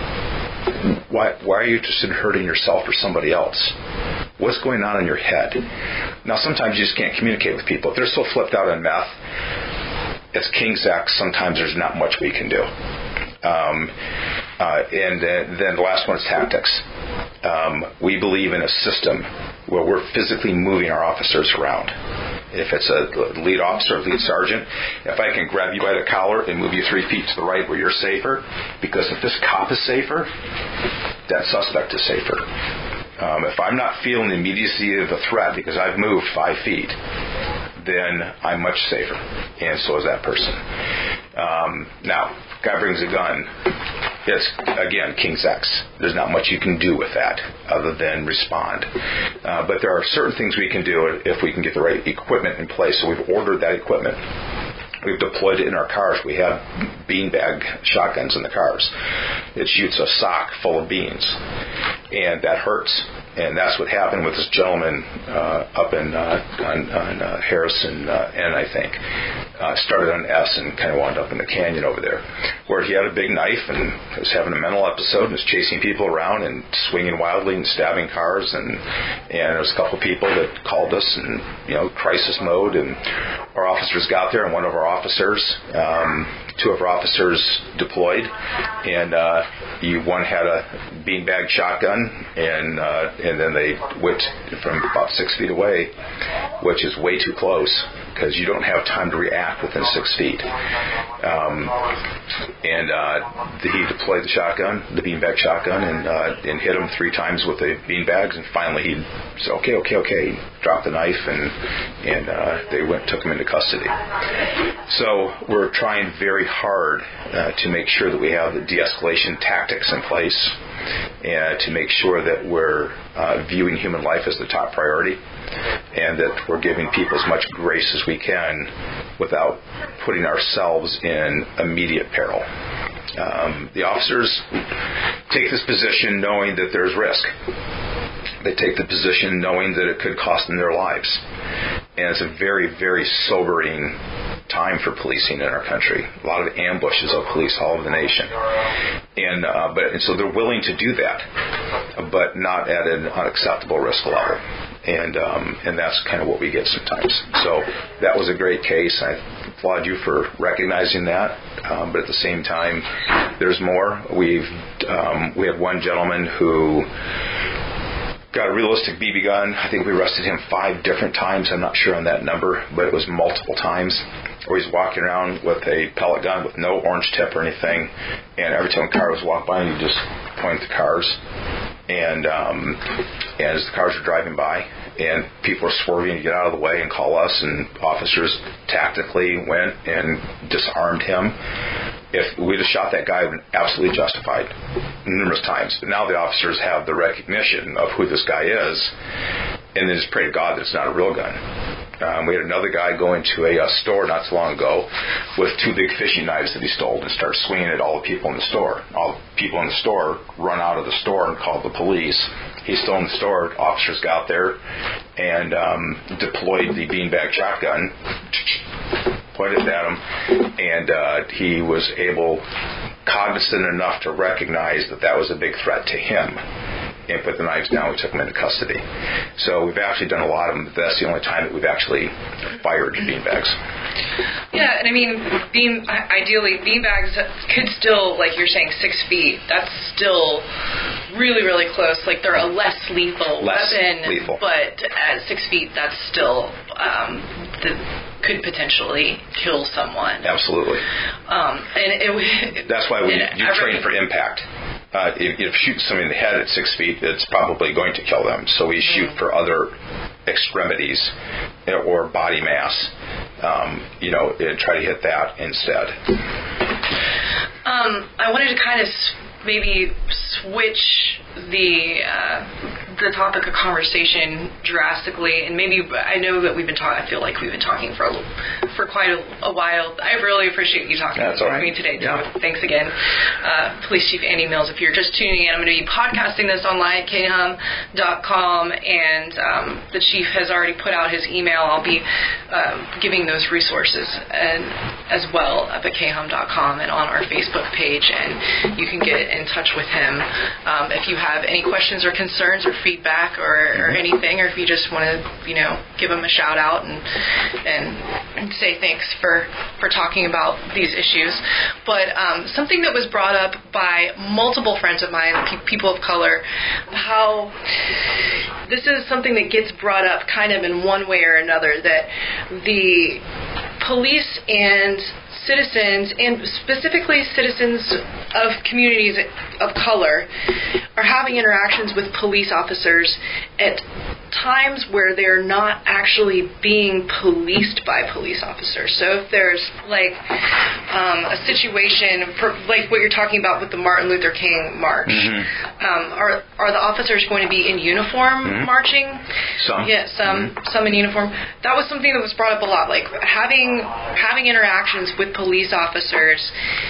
Why, why are you interested in hurting yourself or somebody else? What's going on in your head? Now, sometimes you just can't communicate with people. If they're so flipped out on meth, it's King's X. Sometimes there's not much we can do. Um, uh, and uh, then the last one is tactics. Um, we believe in a system where we're physically moving our officers around. If it's a lead officer or lead sergeant, if I can grab you by the collar and move you three feet to the right where you're safer, because if this cop is safer, that suspect is safer. Um, if I'm not feeling the immediacy of the threat because I've moved five feet, then I'm much safer, and so is that person. Um, now, guy brings a gun. It's, again, King's X. There's not much you can do with that other than respond. Uh, but there are certain things we can do if we can get the right equipment in place. So we've ordered that equipment. We've deployed it in our cars. We have beanbag shotguns in the cars. It shoots a sock full of beans. And that hurts. And that's what happened with this gentleman uh, up in uh, on, on uh, Harrison uh, N, I think. Uh, started on S and kind of wound up in the canyon over there, where he had a big knife and was having a mental episode and was chasing people around and swinging wildly and stabbing cars. And, and there was a couple people that called us in, you know, crisis mode. And our officers got there, and one of our officers, um, two of our officers deployed, and uh, you, one had a beanbag shotgun, and uh, and then they whipped from about six feet away, which is way too close because you don't have time to react within six feet. Um, and uh, he deployed the shotgun, the beanbag shotgun, and uh, and hit him three times with the beanbags, and finally he said, "Okay, okay, okay," he dropped the knife, and and uh, they went took him into custody. So we're trying very hard uh, to make sure that we have the de-escalation tactics in place, and to make sure that we're uh, viewing human life as the top priority, and that we're giving people as much grace as we can without putting ourselves in immediate peril. Um, the officers take this position knowing that there's risk. They take the position knowing that it could cost them their lives. And it's a very, very sobering time for policing in our country. A lot of ambushes of police all over the nation. And uh, but and so they're willing to do that, but not at an unacceptable risk level. And um, and that's kind of what we get sometimes. So that was a great case. I applaud you for recognizing that. Um, but at the same time, there's more. We've um, we have one gentleman who got a realistic B B gun. I think we arrested him five different times. I'm not sure on that number, but it was multiple times. Or he's walking around with a pellet gun with no orange tip or anything, and every time a car was walked by, he just pointed at the cars. And um, and as the cars were driving by, and people were swerving to get out of the way and call us, and officers tactically went and disarmed him. If we'd have shot that guy, it would have been absolutely justified numerous times. But now the officers have the recognition of who this guy is, and they just pray to God that it's not a real gun. Um, we had another guy go into a uh, store not so long ago with two big fishing knives that he stole and started swinging at all the people in the store. All the people in the store run out of the store and called the police. He's still in the store. Officers got there and um, deployed the beanbag shotgun, pointed at him, and uh, he was able, cognizant enough to recognize that that was a big threat to him, and put the knives down. We took them into custody. So we've actually done a lot of them. That's the only time that we've actually fired beanbags. Yeah, and I mean, bean ideally, beanbags could still, like you're saying, six feet. That's still really, really close. Like they're a less lethal less weapon, lethal. but at six feet, that's still um, the, could potentially kill someone. Absolutely. Um, and it, that's why we it, you train for impact. Uh, if you shoot somebody in the head at six feet, it's probably going to kill them. So we shoot mm-hmm. for other extremities or body mass, um, you know, and try to hit that instead. Um, I wanted to kind of maybe switch the uh, the topic of conversation drastically, and maybe I know that we've been talking. I feel like we've been talking for a, for quite a, a while. I really appreciate you talking That's with right. me today, too. Yeah. Thanks again, uh, Police Chief Andy Mills. If you're just tuning in, I'm going to be podcasting this online at k hum dot com, and um, the Chief has already put out his email. I'll be uh, giving those resources and as well up at k hum dot com and on our Facebook page, and you can get in touch with him um, if you have any questions or concerns or feedback or, or anything, or if you just want to, you know, give him a shout out and and say thanks for, for talking about these issues. But um, something that was brought up by multiple friends of mine, pe- people of color, how this is something that gets brought up kind of in one way or another, that the police and citizens, and specifically citizens of communities of color, are having interactions with police officers at times where they're not actually being policed by police officers. So if there's like um, a situation, for, like what you're talking about with the Martin Luther King march, mm-hmm. um, are are the officers going to be in uniform mm-hmm. marching? Some. Yeah, some mm-hmm. some in uniform. That was something that was brought up a lot, like having having interactions with police officers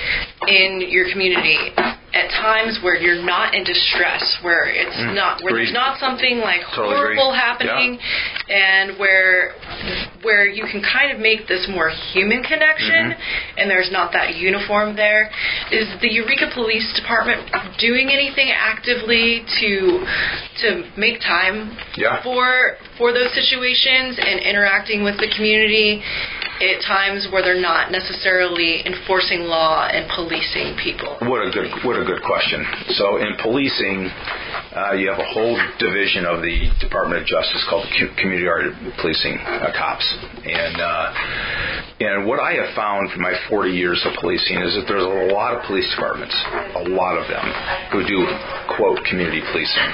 in your community at times where you're not in distress, where it's mm. not, where Agreed. There's not something like totally horrible agree. happening, yeah. and where where you can kind of make this more human connection, mm-hmm. and there's not that uniform there. Is the Eureka Police Department doing anything actively to to make time yeah. for for those situations and interacting with the community at times where they're not necessarily enforcing law and policing people? What a good what a good question. So in policing, uh, you have a whole division of the Department of Justice called Community Art Policing uh, Cops, and uh, and what I have found from my forty years of policing is that there's a lot of police departments, a lot of them, who do quote community policing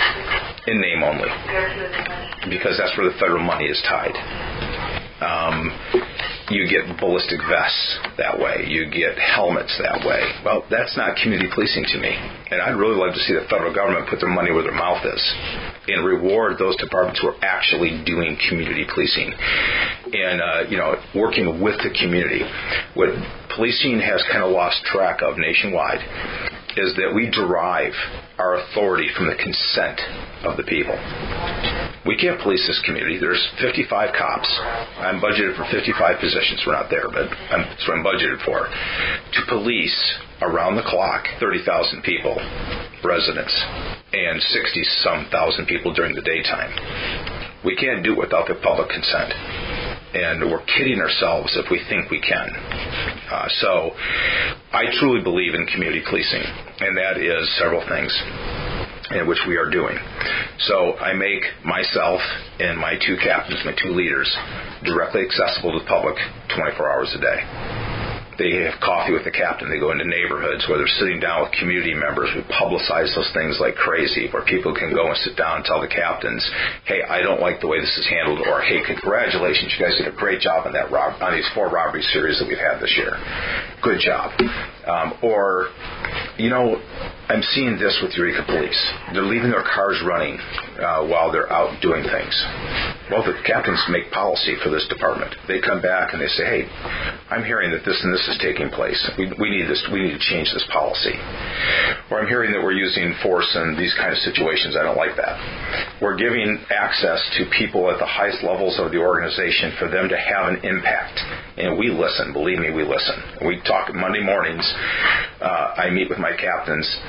in name only, because that's where the federal money is tied. Um, you get ballistic vests that way. You get helmets that way. Well, that's not community policing to me. And I'd really love to see the federal government put their money where their mouth is and reward those departments who are actually doing community policing and, uh, you know, working with the community. What policing has kind of lost track of nationwide is that we derive our authority from the consent of the people. We can't police this community. There's fifty-five cops. I'm budgeted for fifty-five positions. We're not there, but I'm, that's what I'm budgeted for. To police around the clock thirty thousand people, residents, and sixty-some thousand people during the daytime. We can't do it without the public consent. And we're kidding ourselves if we think we can. Uh, so I truly believe in community policing, and that is several things in which we are doing. So I make myself and my two captains, my two leaders, directly accessible to the public twenty-four hours a day. They have coffee with the captain. They go into neighborhoods where they're sitting down with community members. We publicize those things like crazy, where people can go and sit down and tell the captains, hey, I don't like the way this is handled, or hey, congratulations, you guys did a great job on that rob- on these four robbery series that we've had this year. Good job. Um, or, you know, I'm seeing this with Eureka Police. They're leaving their cars running uh, while they're out doing things. Well, the captains make policy for this department. They come back and they say, hey, I'm hearing that this and this is taking place. We, we need this. We need to change this policy. Or I'm hearing that we're using force in these kind of situations. I don't like that. We're giving access to people at the highest levels of the organization for them to have an impact. And we listen. Believe me, we listen. We talk Monday mornings. Uh, I meet with my captains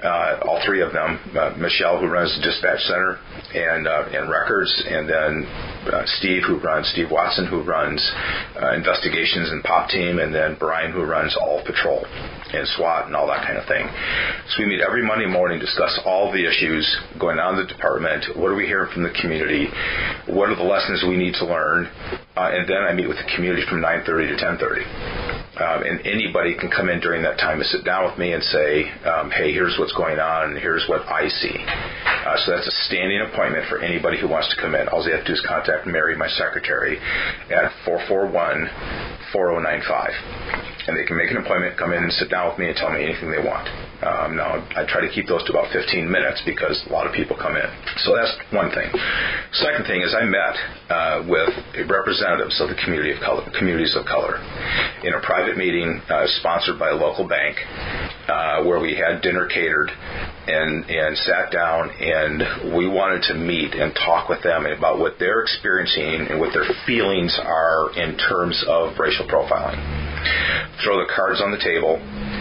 uh, all three of them, uh, Michelle, who runs the dispatch center and uh, and records, and then uh, Steve, who runs, Steve Watson, who runs uh, investigations and POP team, and then Brian, who runs all patrol and SWAT and all that kind of thing. So we meet every Monday morning, discuss all the issues going on in the department. What are we hearing from the community? What are the lessons we need to learn? Uh, and then I meet with the community from nine thirty to ten thirty. Um, and anybody can come in during that time and sit down with me and say, um, hey, here's what's going on, and here's what I see. Uh, so that's a standing appointment for anybody who wants to come in. All they have to do is contact Mary, my secretary, at four four one, four oh nine five. And they can make an appointment, come in and sit down with me and tell me anything they want. Um, now, I try to keep those to about fifteen minutes because a lot of people come in. So that's one thing. Second thing is I met uh, with representatives of the community of color, communities of color in a private meeting uh, sponsored by a local bank uh, where we had dinner catered and, and sat down, and we wanted to meet and talk with them about what they're experiencing and what their feelings are in terms of racial profiling. Throw the cards on the table.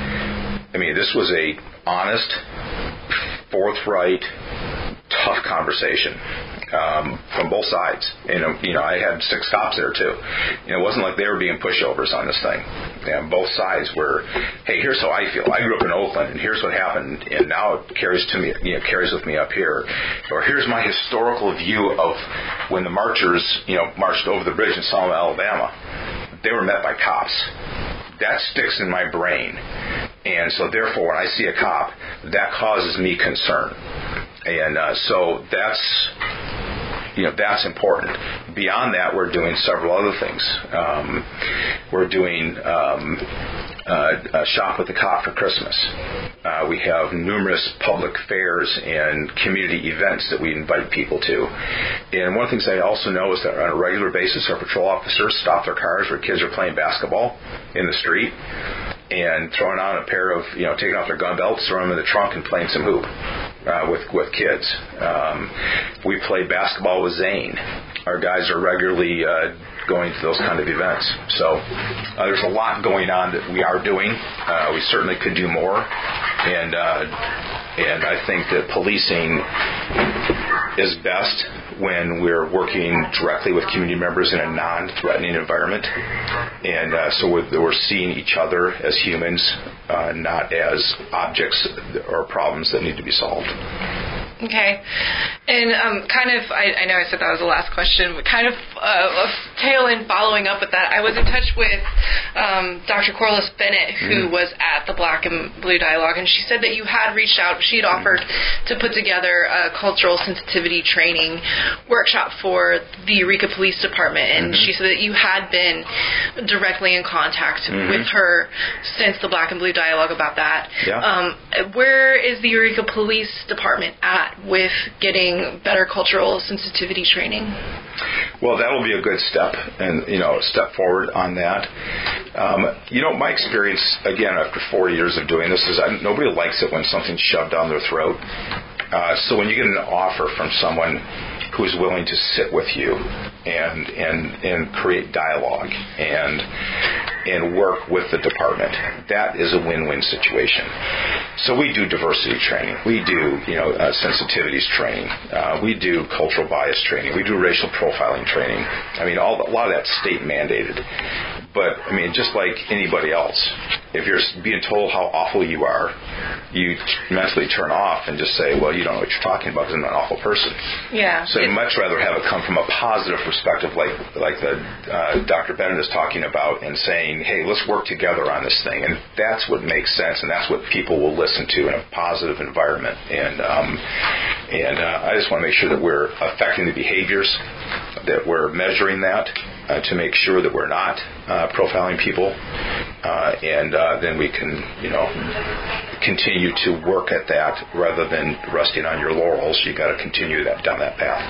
I mean, this was a honest, forthright, tough conversation um, from both sides. You know, you know, I had six cops there too. You know, it wasn't like they were being pushovers on this thing. And both sides were, hey, here's how I feel. I grew up in Oakland, and here's what happened, and now it carries to me, you know, carries with me up here. Or here's my historical view of when the marchers, you know, marched over the bridge in Selma, Alabama. They were met by cops. That sticks in my brain. And so therefore, when I see a cop, that causes me concern. And uh, so that's, you know, that's important. Beyond that, we're doing several other things. Um, we're doing um, uh, a Shop with the Cop for Christmas. Uh, we have numerous public fairs and community events that we invite people to. And one of the things I also know is that on a regular basis, our patrol officers stop their cars where kids are playing basketball in the street and throwing on a pair of, you know, taking off their gun belts, throwing them in the trunk and playing some hoop uh, with, with kids. Um, we play basketball with Zane. Our guys are regularly uh, going to those kind of events. So uh, there's a lot going on that we are doing. Uh, we certainly could do more. And uh, and I think that policing is best when we're working directly with community members in a non-threatening environment. And uh, so we're, we're seeing each other as humans, uh, not as objects or problems that need to be solved. Okay. And um, kind of, I, I know I said that was the last question, but kind of uh, a tail end following up with that, I was in touch with um, Doctor Corliss Bennett, who mm-hmm. was at the Black and Blue Dialogue, and she said that you had reached out, she had offered mm-hmm. to put together a cultural sensitivity training workshop for the Eureka Police Department, and mm-hmm. she said that you had been directly in contact mm-hmm. with her since the Black and Blue Dialogue about that. Yeah. Um, where is the Eureka Police Department at with getting better cultural sensitivity training? Well, that'll be a good step, and you know, step forward on that. Um, you know, my experience, again, after four years of doing this, is I, nobody likes it when something's shoved down their throat. Uh, so when you get an offer from someone who is willing to sit with you and and and create dialogue and and work with the department, that is a win-win situation. So we do diversity training, we do you know uh, sensitivities training, uh, we do cultural bias training, we do racial profiling training. I mean, all a lot of that's state mandated. But I mean, just like anybody else, if you're being told how awful you are, you mentally turn off and just say, well, you don't know what you're talking about because I'm an awful person. Yeah. So I'd much rather have it come from a positive perspective, like like the uh, Doctor Bennett is talking about, and saying, hey, let's work together on this thing. And that's what makes sense, and that's what people will listen to in a positive environment. And um, and uh, I just want to make sure that we're affecting the behaviors, that we're measuring that, Uh, to make sure that we're not uh, profiling people, uh, and uh, then we can, you know, continue to work at that rather than resting on your laurels. You got to continue that down that path.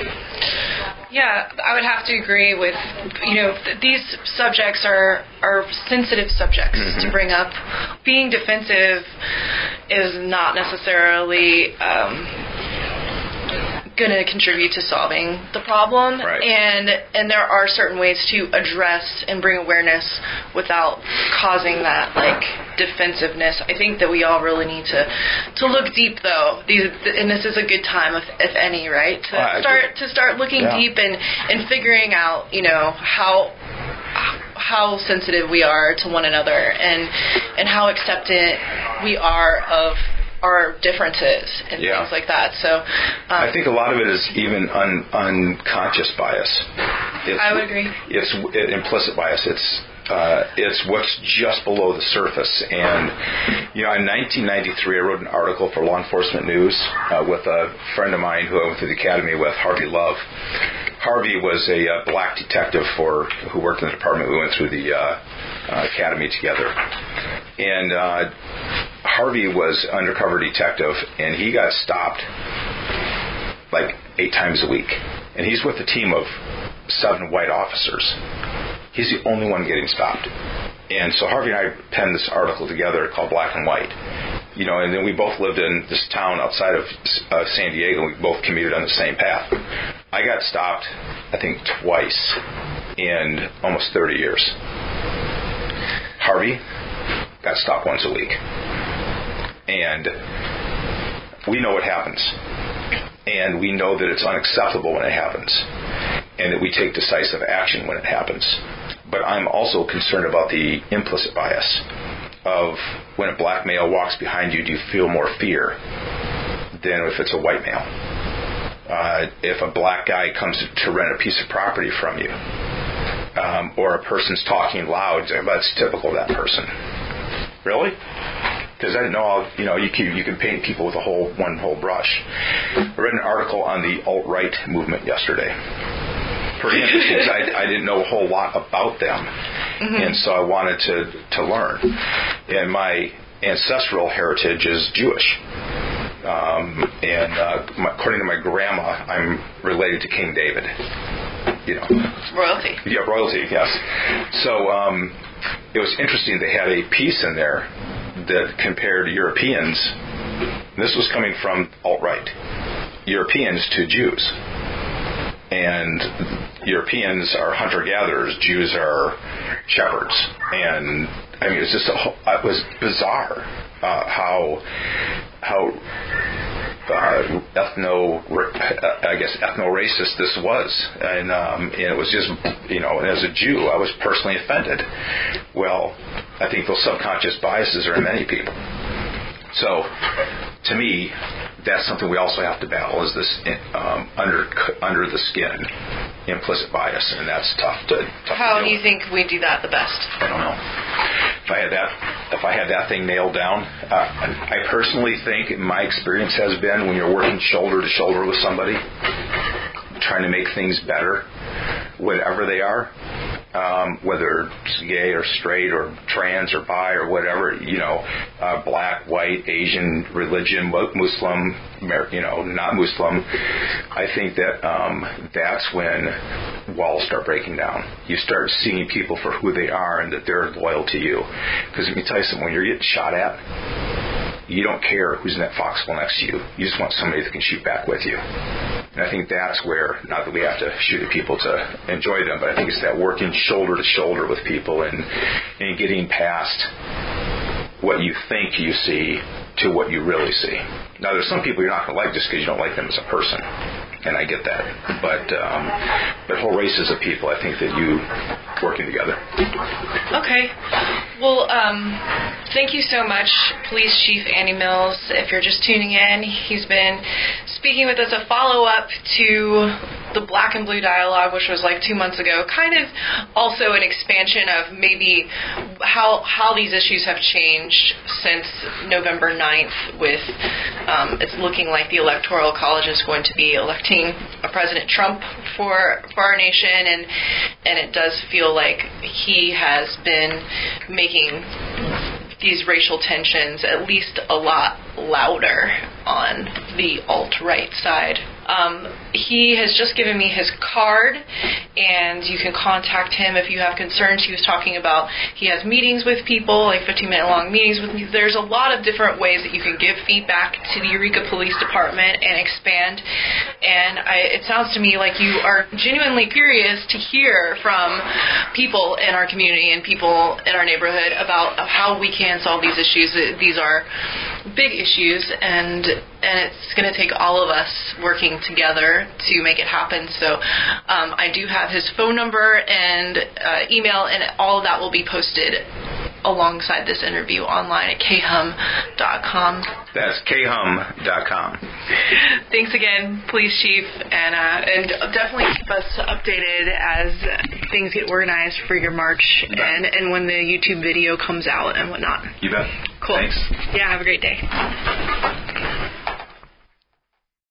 Yeah, I would have to agree with, you know, th- these subjects are are sensitive subjects mm-hmm. to bring up. Being defensive is not necessarily Um, going to contribute to solving the problem. Right. And and there are certain ways to address and bring awareness without causing that like defensiveness. I think that we all really need to to look deep though. These and this is a good time, if, if any, right? To uh, start to start looking yeah. deep and, and figuring out, you know, how how sensitive we are to one another and and how acceptant we are of our differences and yeah. things like that. So um, I think a lot of it is even un, unconscious bias. It's, I would agree. It's it, implicit bias. It's uh, it's what's just below the surface. And you know, in nineteen ninety-three, I wrote an article for Law Enforcement News uh, with a friend of mine who I went to the academy with, Harvey Love. Harvey was a uh, black detective for who worked in the department. We went through the uh, uh, academy together, and uh, Harvey was an undercover detective, and he got stopped like eight times a week. And he's with a team of seven white officers. He's the only one getting stopped. And so Harvey and I penned this article together called Black and White. You know, and then we both lived in this town outside of uh, San Diego. We both commuted on the same path. I got stopped, I think, twice in almost thirty years. Harvey got stopped once a week. And we know what happens. And we know that it's unacceptable when it happens. And that we take decisive action when it happens. But I'm also concerned about the implicit bias of when a black male walks behind you, do you feel more fear than if it's a white male? Uh, if a black guy comes to rent a piece of property from you, um, or a person's talking loud, that's typical of that person. Really? Because I didn't know, all, you know, you can, you can paint people with a whole one whole brush. I read an article on the alt-right movement yesterday. Pretty interesting, because I, I didn't know a whole lot about them, mm-hmm. and so I wanted to, to learn. And my ancestral heritage is Jewish, um, and uh, my, according to my grandma, I'm related to King David. You know, royalty. Yeah, royalty. Yes. So um, it was interesting. They had a piece in there that compared Europeans. This was coming from alt-right. Europeans to Jews. And Europeans are hunter-gatherers. Jews are shepherds. And I mean, it was just a, it was bizarre uh, how how uh, ethno I guess ethno-racist this was, and, um, and it was just, you know. And as a Jew, I was personally offended. Well, I think those subconscious biases are in many people. So, to me, that's something we also have to battle, is this um, under under the skin implicit bias, and that's tough to. Tough How to do you think we do that the best? I don't know. If I had that, if I had that thing nailed down, uh, I personally think, my experience has been, when you're working shoulder to shoulder with somebody, trying to make things better, whatever they are. Um, whether it's gay or straight or trans or bi or whatever, you know, uh, black, white, Asian, religion, Muslim, you know, not Muslim, I think that um, that's when walls start breaking down. You start seeing people for who they are and that they're loyal to you. Because let me tell you something, when you're getting shot at, you don't care who's in that foxhole next to you. You just want somebody that can shoot back with you. And I think that's where, not that we have to shoot at people to enjoy them, but I think it's that working shoulder to shoulder with people and, and getting past what you think you see to what you really see. Now, there's some people you're not going to like just because you don't like them as a person, and I get that. But um, but whole races of people, I think that you working together. Okay. Well, um, thank you so much, Police Chief Andy Mills. If you're just tuning in, he's been speaking with us, a follow-up to the Black and Blue Dialogue, which was like two months ago, kind of also an expansion of maybe how how these issues have changed since November ninth, with um, it's looking like the Electoral College is going to be electing a President Trump for, for our nation, and and it does feel like he has been making these racial tensions at least a lot louder on the alt-right side Um, he has just given me his card, and you can contact him if you have concerns. He was talking about he has meetings with people, like fifteen-minute long meetings with me. There's a lot of different ways that you can give feedback to the Eureka Police Department and expand. And I, it sounds to me like you are genuinely curious to hear from people in our community and people in our neighborhood about how we can solve these issues. These are big issues, and and it's going to take all of us working together to make it happen. So um, I do have his phone number and uh, email, and all of that will be posted alongside this interview online at k hum dot com. That's k hum dot com. Thanks again, Police Chief, and uh, and definitely keep us updated as things get organized for your march and, and when the YouTube video comes out and whatnot. You bet. Cool. Thanks. Yeah, have a great day.